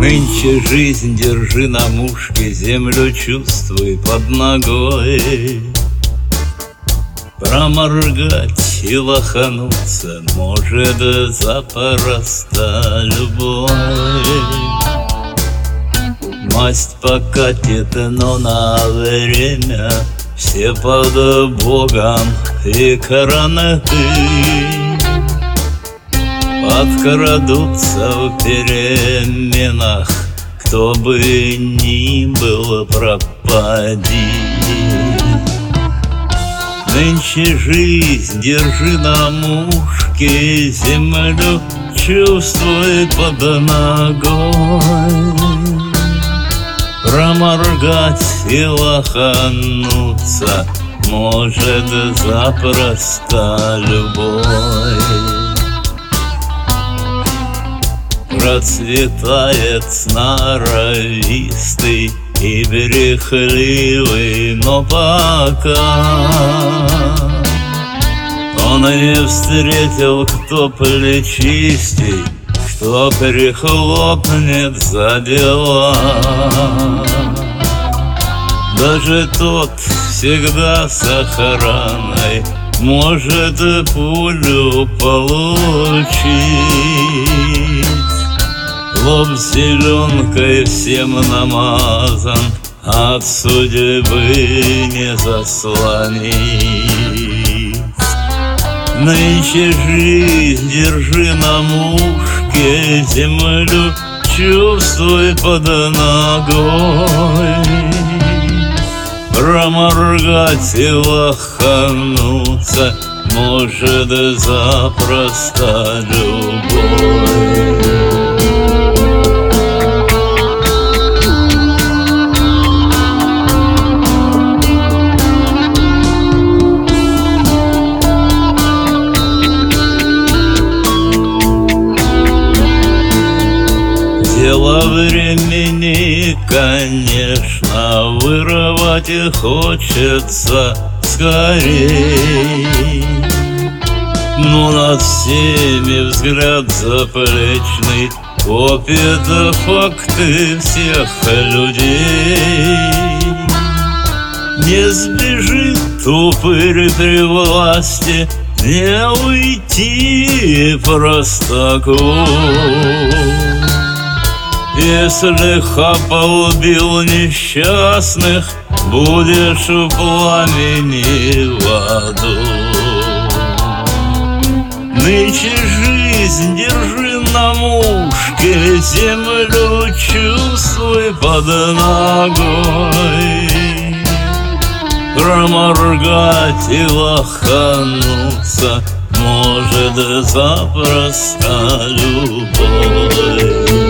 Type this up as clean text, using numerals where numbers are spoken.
Нынче жизнь держи на мушке, землю чувствуй под ногой. Проморгать и лохануться может запросто любой. Масть покатит, но на время все под Богом и каранаты подкрадутся в переменах, кто бы ни был, пропади. Нынче жизнь держи на мушке, землю чувствуй под ногой. Проморгать и лохануться может запросто любой. Процветает сноровистый и брехливый, но пока он не встретил, кто плечистей, кто прихлопнет за дела. Даже тот всегда с охраной может пулю получить. Лоб зеленкой всем намазан, от судьбы не заслонить. Нынче жизнь держи на мушке, землю чувствуй под ногой. Проморгать и лохануться может запросто любой. Дело времени, конечно, вырвать и хочется скорей, но над всеми взгляд заплечный копит факты всех людей. Не сбежит упырь при власти, не уйти простаку. Если хапал убил несчастных, будешь в пламени в аду. Нынче жизнь держи на мушке, землю чувствуй под ногой. Проморгать и лохануться может запросто любой.